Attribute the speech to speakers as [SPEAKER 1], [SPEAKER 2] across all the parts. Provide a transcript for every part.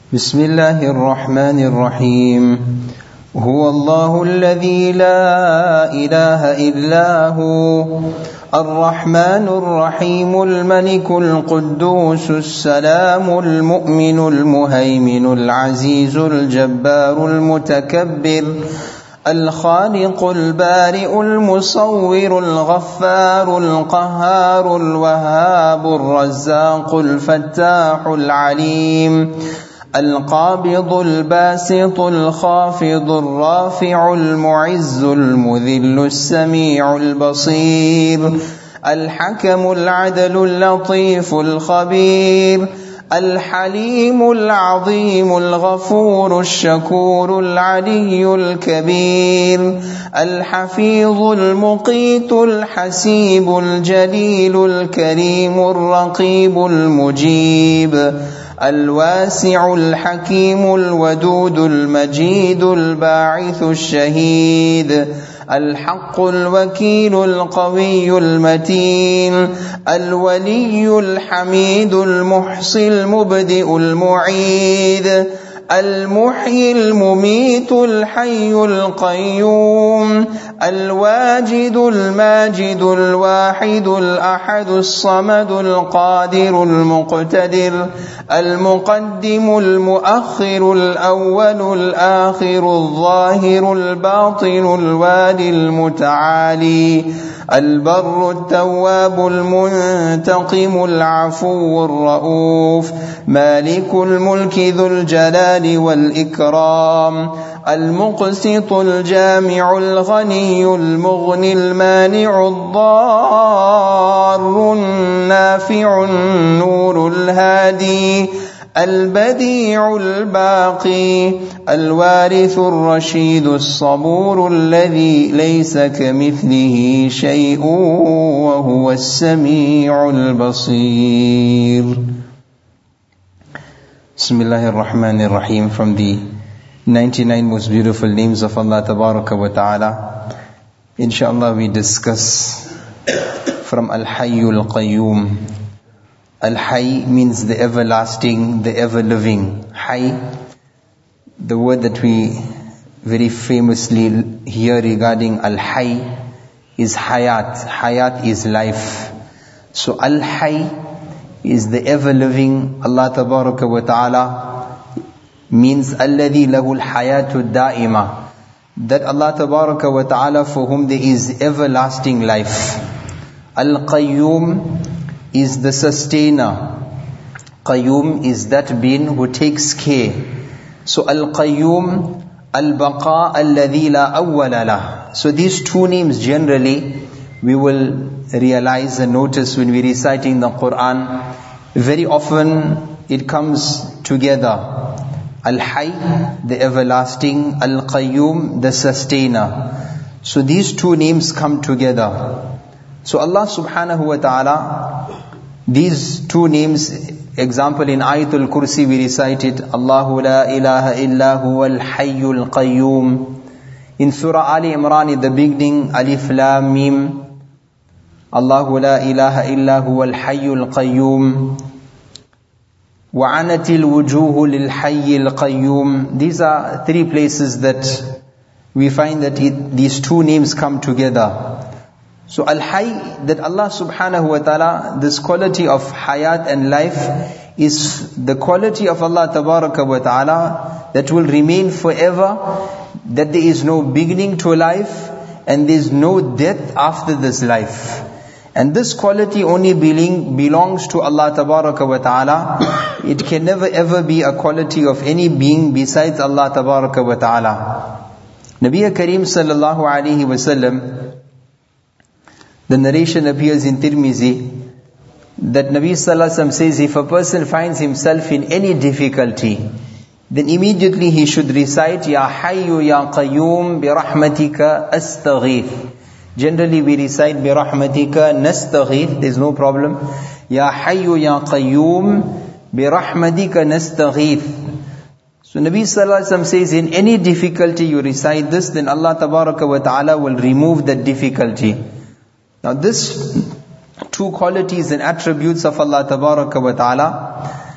[SPEAKER 1] بسم الله الرحمن الرحيم هو الله الذي لا إله إلا هو الرحمن الرحيم الملك القدوس السلام المؤمن المهيمن العزيز الجبار المتكبر الخالق البارئ المصور الغفار القهار الوهاب الرزاق الفتاح العليم القابض الباسط الخافض الرافع المعز المذل السميع البصير الحكم العدل اللطيف الخبير الحليم العظيم الغفور الشكور العلي الكبير الحفيظ المقيت الحسيب الجليل الكريم الرقيب المجيب الواسع الحكيم الودود المجيد الباعث الشهيد الحق الوكيل القوي المتين الولي الحميد المحصي المبدئ المعيد المحيي المميت الحي القيوم الواجد الماجد الواحد الأحد الصمد القادر المقتدر المقدم المؤخر الأول الآخر الظاهر الباطن الوالي المتعالي البر التواب المنتقم العفو الرؤوف مالك الملك ذو الجلال والإكرام المقسط الجامع الغني المغني المانع الضار النافع النور الهادي البديع الباقي الوارث الرشيد الصبور الذي ليس كمثله شيء وهو السميع البصير. Bismillahir Rahmanir Rahim. From the 99 most beautiful names of Allah Tabaraka wa Ta'ala, inshallah we discuss from Al-Hayyul Qayyum. Al-Hayy means the everlasting, the ever-living. Hayy, the word that we very famously hear regarding Al-Hayy is Hayat. Hayat is life. So Al-Hayy is the ever-living. Allah Tabaraka wa Ta'ala means Alladhi lahul hayatud da'ima, that Allah Tabaraka wa Ta'ala for whom there is everlasting life. Al-Qayyum is the sustainer. Qayyum is that being who takes care. So Al-Qayyum, Al-Baqa alladhi la awwala lah. So these two names generally we will realize and notice when we're reciting the Quran. Very often it comes together. Al-Hayy, the everlasting, Al-Qayyum, the sustainer. So these two names come together. So Allah subhanahu wa ta'ala, these two names, example in Ayatul Kursi we recited, Allahu la ilaha illa huwa al-hayyul qayyum. In Surah Ali Imran in the beginning, Alif Lam Mim, Allahu la ilaha illa huwa al-hayyul qayyum. وَعَنَتِ الْوُجُوهُ لِلْحَيِّ الْقَيُّومِ. These are three places that we find that these two names come together. So Al-Hayy, that Allah subhanahu wa ta'ala, this quality of hayat and life is the quality of Allah tabaraka wa ta'ala that will remain forever, that there is no beginning to life and there is no death after this life. And this quality only belongs to Allah Tabaraka wa Ta'ala. It can never ever be a quality of any being besides Allah Tabaraka wa Ta'ala. Nabi Kareem sallallahu alayhi wa sallam, the narration appears in Tirmizi, that Nabi sallallahu alayhi wa sallam says, if a person finds himself in any difficulty, then immediately he should recite, Ya Hayyu Ya Qayyum Bi Rahmatika Astaghith. Generally we recite Bi Rahmatika Nastaghith, there is no problem. Ya Hayyu Ya Qayyum Bi Rahmatika Nastaghith. So Nabi Sallallahu Alaihi Wasallam says, in any difficulty you recite this, then Allah Tabaraka wa Ta'ala will remove that difficulty. Now this two qualities and attributes of Allah Tabaraka wa Ta'ala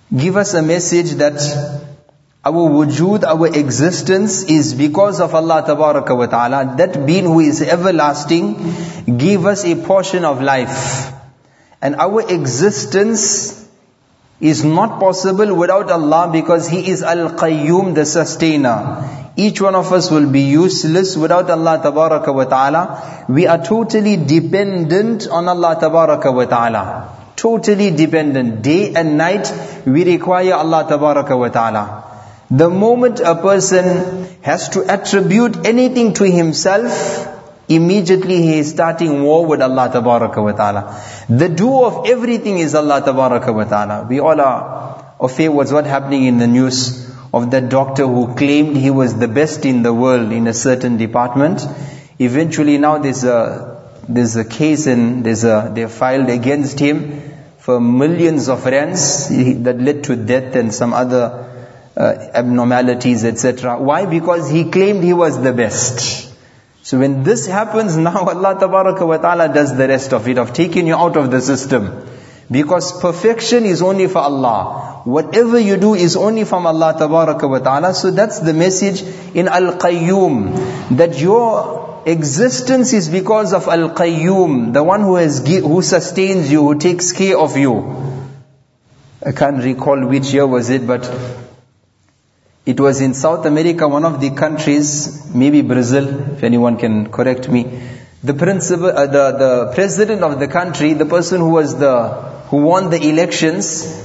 [SPEAKER 1] give us a message that our wujud, our existence is because of Allah Tabaraka wa Ta'ala. That being who is everlasting gave us a portion of life. And our existence is not possible without Allah, because He is Al-Qayyum, the sustainer. Each one of us will be useless without Allah Tabaraka wa Ta'ala. We are totally dependent on Allah Tabaraka wa Ta'ala. Totally dependent. Day and night we require Allah Tabaraka wa Ta'ala. The moment a person has to attribute anything to himself, immediately he is starting war with Allah Tabaraka wa Ta'ala. The doer of everything is Allah Tabaraka wa Ta'ala. We all are aware what's happening in the news of that doctor who claimed he was the best in the world in a certain department. Eventually now there's a case and they filed against him for millions of rands that led to death and some other abnormalities, etc. Why? Because he claimed he was the best. So when this happens, now Allah Tabaraka wa Ta'ala does the rest of it, of taking you out of the system. Because perfection is only for Allah. Whatever you do is only from Allah Tabaraka wa Ta'ala. So that's the message in Al-Qayyum, that your existence is because of Al-Qayyum, the one who sustains you, who takes care of you. I can't recall which year was it, but it was in South America, one of the countries, maybe Brazil, if anyone can correct me. The president of the country, the person who won the elections,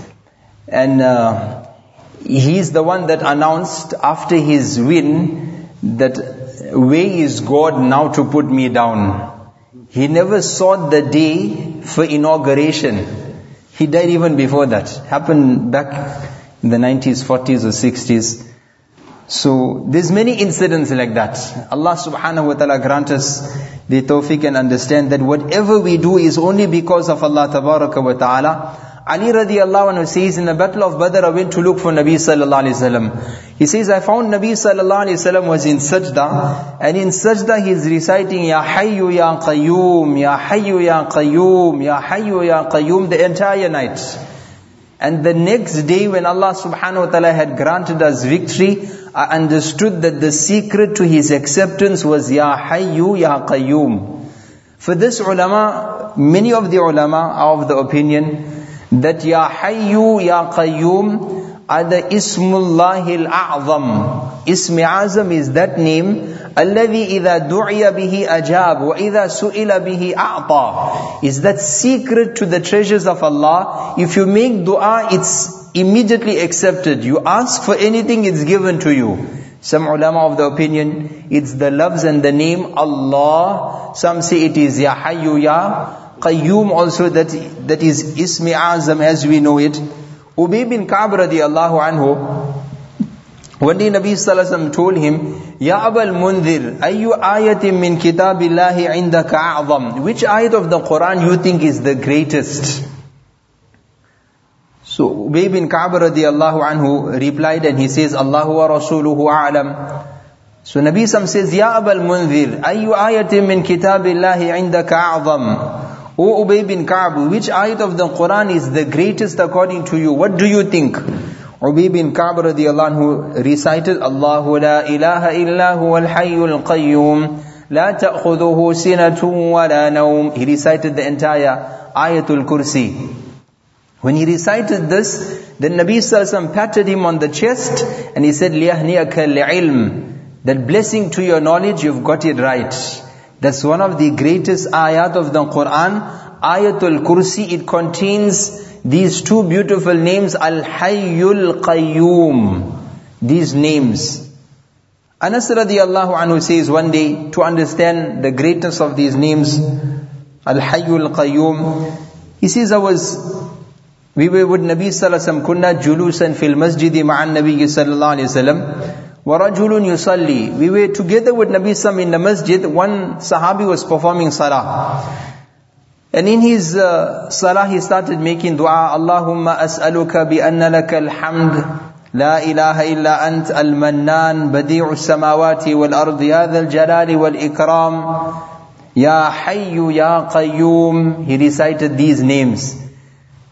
[SPEAKER 1] and he's the one that announced after his win that where is God now to put me down? He never saw the day for inauguration. He died even before that. Happened back in the 90s, 40s or 60s. So there's many incidents like that. Allah subhanahu wa ta'ala grant us the tawfiq and understand that whatever we do is only because of Allah tabaraka wa ta'ala. Ali radiallahu anhu says, in the battle of Badr, I went to look for Nabi sallallahu alayhi wasallam. He says, I found Nabi sallallahu alayhi wasallam was in sajda, and in sajda he is reciting Ya Hayyu Ya Qayyum, Ya Hayyu Ya Qayyum, Ya Hayyu Ya Qayyum the entire night. And the next day when Allah subhanahu wa ta'ala had granted us victory, I understood that the secret to His acceptance was Ya Hayyu Ya Qayyum. For this ulama, many of the ulama are of the opinion that Ya Hayyu Ya Qayyum are the Ismullahil A'zam. Ismi Azam is that name, Alladhi idha du'iya bihi ajab, wa idha su'ila bihi a'ta. Is that secret to the treasures of Allah. If you make dua, it's immediately accepted. You ask for anything, it's given to you. Some ulama of the opinion, it's the loves and the name Allah. Some say it is Ya Hayyu Ya Qayyum also, that is Ismi Azam as we know it. Ubay bin Ka'b radiyallahu anhu, one day Nabi sallallahu alaihi wasallam told him, Ya Abal Mundhir, ayyu ayatin min kitabillahi indaka a'zam. Which ayat of the Quran you think is the greatest? So Ubay bin Ka'b radiyallahu anhu replied and he says, Allahu wa rasuluhu a'lam. So Nabi sallallahu says, Ya Abal Mundhir, ayyu ayatin min kitabillahi indaka a'zam. O Ubay bin Ka'b, which ayat of the Quran is the greatest according to you? What do you think? Ubay bin Ka'b radiyallahu anhu recited, Allahu la ilaha illa huwal hayyul qayyum, la ta'khudhuhu sinatun wa la nawm. He recited the entire Ayatul Kursi. When he recited this, then Nabi sallallahu alaihi wasallam patted him on the chest and he said, liyahniyaka li'ilm, that blessing to your knowledge, you've got it right. That's one of the greatest ayat of the Quran, Ayatul Kursi. It contains these two beautiful names, Al-Hayyul Qayyum. These names. Anas radiyallahu anhu says one day, to understand the greatness of these names, Al-Hayyul Qayyum, he says, we were with Nabi sallallahu alaihi wasallam, kunna julusan fil masjidi ma'an Nabi sallallahu alaihi wasallam, wa rajulun yusalli. We were together with Nabi sallallahu in the masjid. One sahabi was performing salah. And in his salah he started making dua, Allahumma as'aluka bi anna laka alhamd, la ilaha illa ant al-mannan, badi'u samawati wal ardi, ya dhal jalali wal ikram, ya hayyu ya qayyum. He recited these names.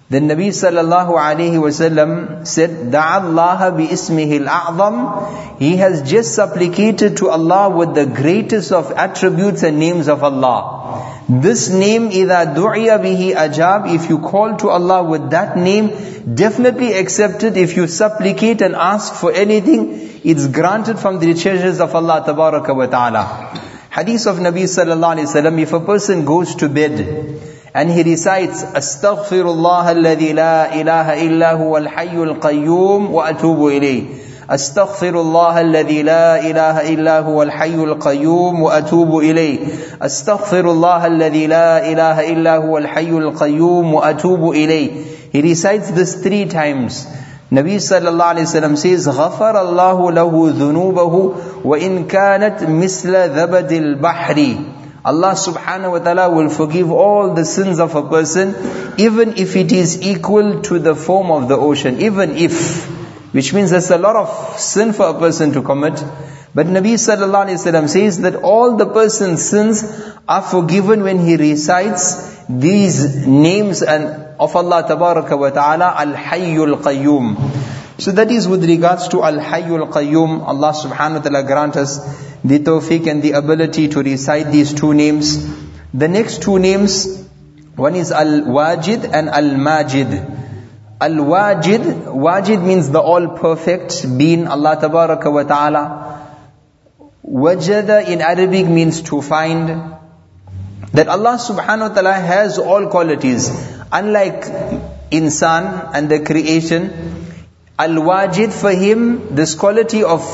[SPEAKER 1] Then Nabi sallallahu alayhi wasallam said, دَعَ اللَّهَ بِإِسْمِهِ الْأَعْظَمِ. He has just supplicated to Allah with the greatest of attributes and names of Allah. This name, إِذَا دُعِيَ بِهِ أَجَابِ. If you call to Allah with that name, definitely accept it. If you supplicate and ask for anything, it's granted from the treasures of Allah tabaraka wa ta'ala. Hadith of Nabi sallallahu alayhi wasallam, if a person goes to bed and he recites, Astaghfirullah alladhi la ilaha illa huwa al-hayyul qayyum wa atubu ilayh. Astaghfirullah alladhi la ilaha illa huwa al-hayyul qayyum wa atubu ilayh. Astaghfirullah alladhi la ilaha illa huwa al-hayyul qayyum wa atubu ilayh. He recites this 3 times. Nabi sallallahu alayhi wasallam says, غَفَرَ اللَّهُ لَهُ ذُنُوبَهُ وَإِن كَانَتْ مِثْلَ ذَبَدِ الْبَحْرِ. Allah subhanahu wa ta'ala will forgive all the sins of a person, even if it is equal to the foam of the ocean. Even if. Which means there's a lot of sin for a person to commit. But Nabi sallallahu alayhi wasallam says that all the person's sins are forgiven when he recites these names of Allah tabaraka wa ta'ala, Al-Hayyul Qayyum. So that is with regards to Al-Hayyul Qayyum. Allah subhanahu wa ta'ala grant us the tawfiq and the ability to recite these 2 names. The next 2 names, one is Al-Wajid and Al-Majid. Al-Wajid, Wajid means the all-perfect being, Allah tabaraka wa ta'ala. Wajada in Arabic means to find. That Allah subhanahu wa ta'ala has all qualities. Unlike insan and the creation, Al-Wajid for him, this quality of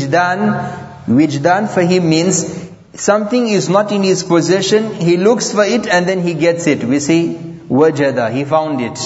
[SPEAKER 1] Wijdan for him means something is not in his possession, he looks for it and then he gets it. We say, Wajada, he found it.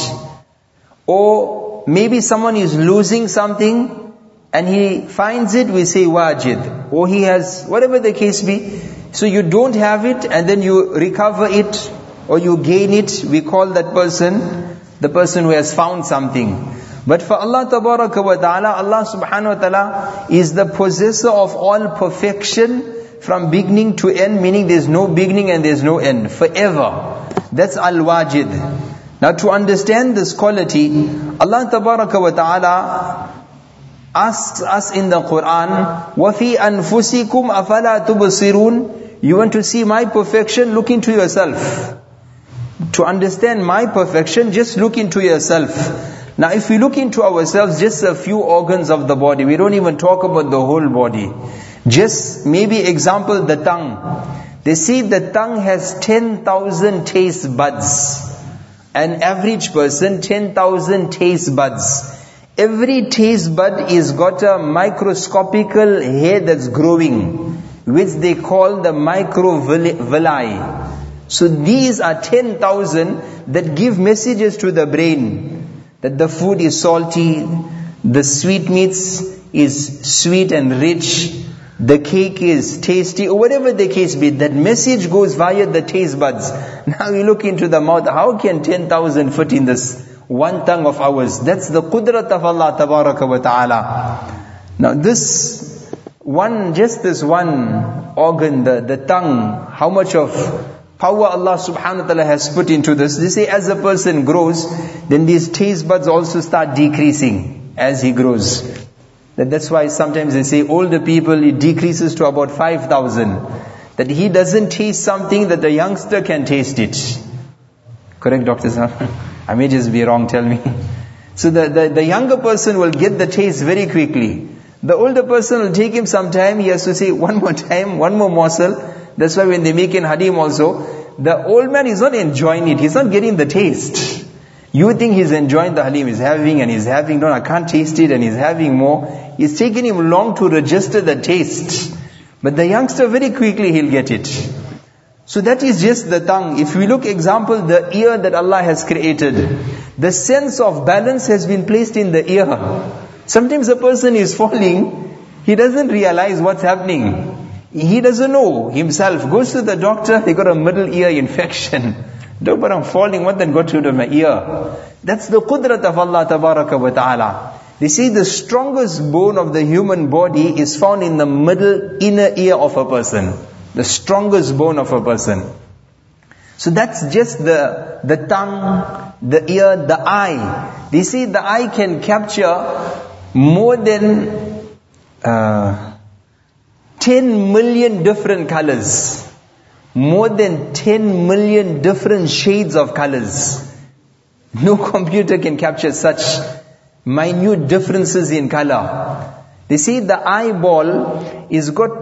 [SPEAKER 1] Or maybe someone is losing something and he finds it, we say Wajid. Or he has, whatever the case be. So you don't have it and then you recover it or you gain it, we call that person the person who has found something. But for Allah tabaraka wa ta'ala, Allah subhanahu wa ta'ala is the possessor of all perfection from beginning to end, meaning there's no beginning and there's no end, forever. That's Al-Wajid. Now to understand this quality, Allah tabaraka wa ta'ala asks us in the Quran, وَفِي أَنفُسِكُمْ أَفَلَا تُبْصِرُونَ. You want to see my perfection? Look into yourself. To understand my perfection, just look into yourself. Now if we look into ourselves, just a few organs of the body, we don't even talk about the whole body. Just maybe example, the tongue. They say the tongue has 10,000 taste buds. An average person, 10,000 taste buds. Every taste bud is got a microscopical hair that's growing, which they call the microvilli. So these are 10,000 that give messages to the brain. That the food is salty, the sweetmeats is sweet and rich, the cake is tasty, or whatever the case be, that message goes via the taste buds. Now you look into the mouth, how can 10,000 fit in this one tongue of ours? That's the qudrat of Allah tabaraka wa ta'ala. Now this one organ, the tongue, how much of power Allah subhanahu wa ta'ala has put into this. They say as a person grows, then these taste buds also start decreasing as he grows. That's why sometimes they say older people, it decreases to about 5,000. That he doesn't taste something that the youngster can taste it. Correct, Dr. Sahab? I may just be wrong, tell me. So the younger person will get the taste very quickly. The older person will take him some time, he has to say one more time, one more morsel. That's why when they make in hadim also, the old man is not enjoying it. He's not getting the taste. You think he's enjoying the halim. He's having, no, I can't taste it, and he's having more. It's taking him long to register the taste. But the youngster, very quickly he'll get it. So that is just the tongue. If we look, example, the ear that Allah has created. The sense of balance has been placed in the ear. Sometimes a person is falling, he doesn't realize what's happening. He doesn't know himself. Goes to the doctor, they got a middle ear infection. Doctor, I'm falling, what then got rid of my ear? That's the qudrat of Allah tabaraka wa ta'ala. They say the strongest bone of the human body is found in the middle inner ear of a person. The strongest bone of a person. So that's just the tongue, the ear, the eye. They say the eye can capture more than 10 million different colors. More than 10 million different shades of colors. No computer can capture such minute differences in color. They say the eyeball is got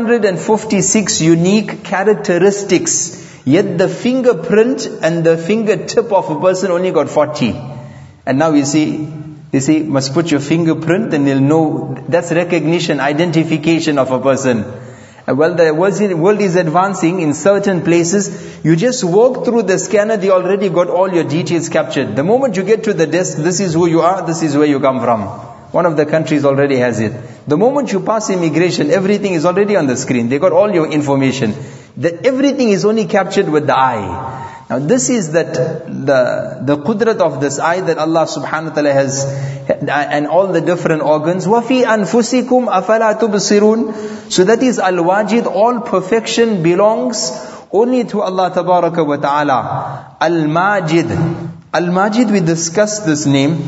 [SPEAKER 1] 256 unique characteristics, yet the fingerprint and the fingertip of a person only got 40. And now they say, must put your fingerprint and they'll know. That's recognition, identification of a person. Well, the world is advancing in certain places. You just walk through the scanner, they already got all your details captured. The moment you get to the desk, this is who you are, this is where you come from. One of the countries already has it. The moment you pass immigration, everything is already on the screen. They got all your information. Everything is only captured with the eye. Now this is the qudrat of this eye that Allah subhanahu wa ta'ala has, and all the different organs. وَفِي أَنفُسِكُمْ أَفَلَا تُبْصِرُونَ. So that is Al-Wajid. All perfection belongs only to Allah tabaraka wa ta'ala. Al-Majid. Al-Majid, we discussed this name.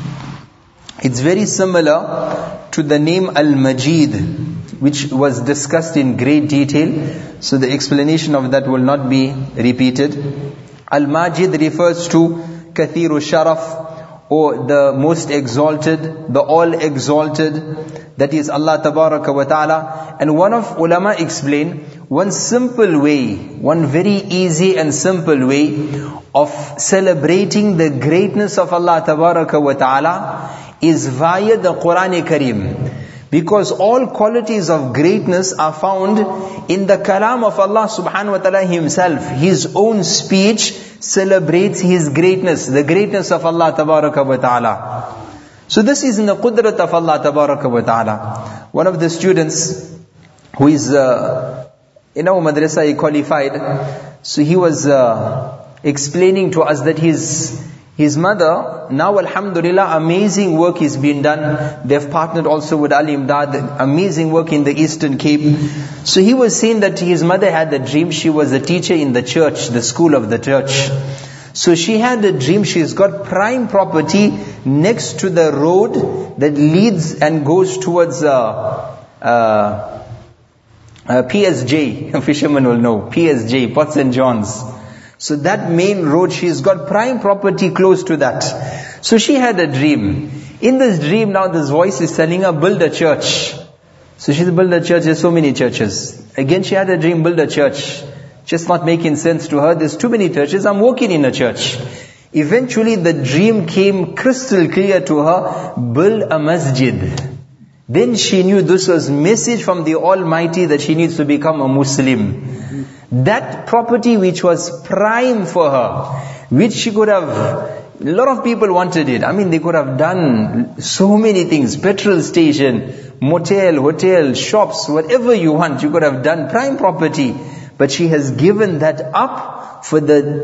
[SPEAKER 1] It's very similar to the name Al-Majid, which was discussed in great detail. So the explanation of that will not be repeated. Al-Majid refers to Kathiru Sharaf, or the most exalted, the all exalted. That is Allah Tabaraka wa Ta'ala. And one of ulama explained, one simple way, one very easy and simple way of celebrating the greatness of Allah Tabaraka wa Ta'ala is via the Quran Kareem. Because all qualities of greatness are found in the kalam of Allah subhanahu wa ta'ala himself. His own speech celebrates His greatness, the greatness of Allah tabaraka wa ta'ala. So this is in the qudrat of Allah tabaraka wa ta'ala. One of the students who is in our madrasa, he qualified. So he was explaining to us that his mother, now alhamdulillah, amazing work is being done. They've partnered also with Al-Imdad, amazing work in the Eastern Cape. So he was saying that his mother had a dream. She was a teacher in the church, the school of the church. So she had a dream. She's got prime property next to the road that leads and goes towards PSJ. A fisherman will know. PSJ, Potts and Johns. So that main road, she's got prime property close to that. So she had a dream. In this dream now, this voice is telling her, build a church. So she said, build a church, there's so many churches. Again she had a dream, build a church. Just not making sense to her, there's too many churches, I'm working in a church. Eventually the dream came crystal clear to her, build a masjid. Then she knew this was message from the Almighty that she needs to become a Muslim. That property which was prime for her, which she could have, a lot of people wanted it. I mean, they could have done so many things, petrol station, motel, hotel, shops, whatever you want, you could have done, prime property. But she has given that up for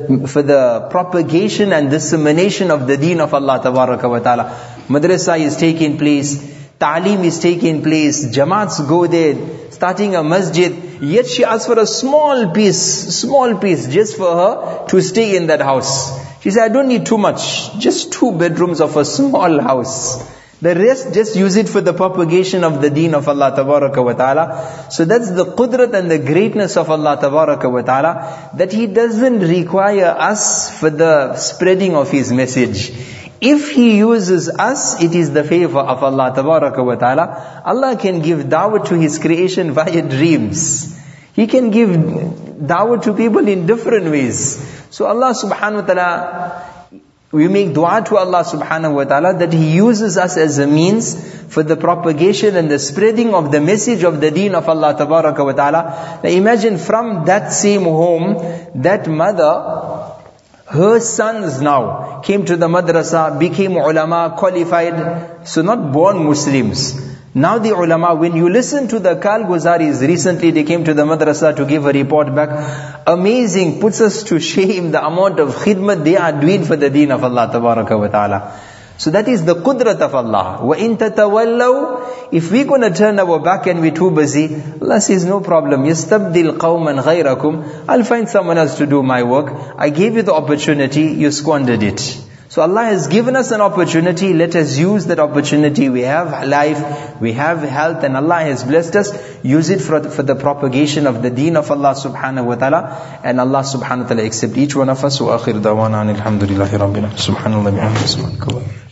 [SPEAKER 1] the propagation and dissemination of the deen of Allah Tabaraka wa Ta'ala. Madrasa is taking place, ta'aleem is taking place, jamaats go there, starting a masjid. Yet she asked for a small piece just for her to stay in that house. She said, I don't need too much, just 2 bedrooms of a small house. The rest, just use it for the propagation of the deen of Allah Tabaraka wa Ta'ala. So that's the qudrat and the greatness of Allah Tabaraka wa Ta'ala, that He doesn't require us for the spreading of His message. If He uses us, it is the favor of Allah Tabaraka wa Ta'ala. Allah can give da'wah to His creation via dreams. He can give da'wah to people in different ways. So Allah subhanahu wa ta'ala, we make dua to Allah subhanahu wa ta'ala that He uses us as a means for the propagation and the spreading of the message of the deen of Allah tabaraka wa ta'ala. Now imagine from that same home, that mother, her sons now came to the madrasa, became ulama, qualified. So not born Muslims. Now the ulama, when you listen to the Kalguzaris, recently they came to the madrasa to give a report back. Amazing, puts us to shame the amount of khidmat they are doing for the deen of Allah tabaraka wa ta'ala. So that is the qudrat of Allah. وَإِن تَتَوَلَّوْا, if we're going to turn our back and we're too busy, Allah says, no problem. يَسْتَبْدِلْ قَوْمًا غَيْرَكُمْ, I'll find someone else to do my work. I gave you the opportunity, you squandered it. So Allah has given us an opportunity. Let us use that opportunity. We have life, we have health, and Allah has blessed us. Use it for the propagation of the deen of Allah subhanahu wa ta'ala. And Allah subhanahu wa ta'ala accept each one of us. Wa akhir dawana alhamdulillahi rabbil alamin. Subhanallah bihamdihi.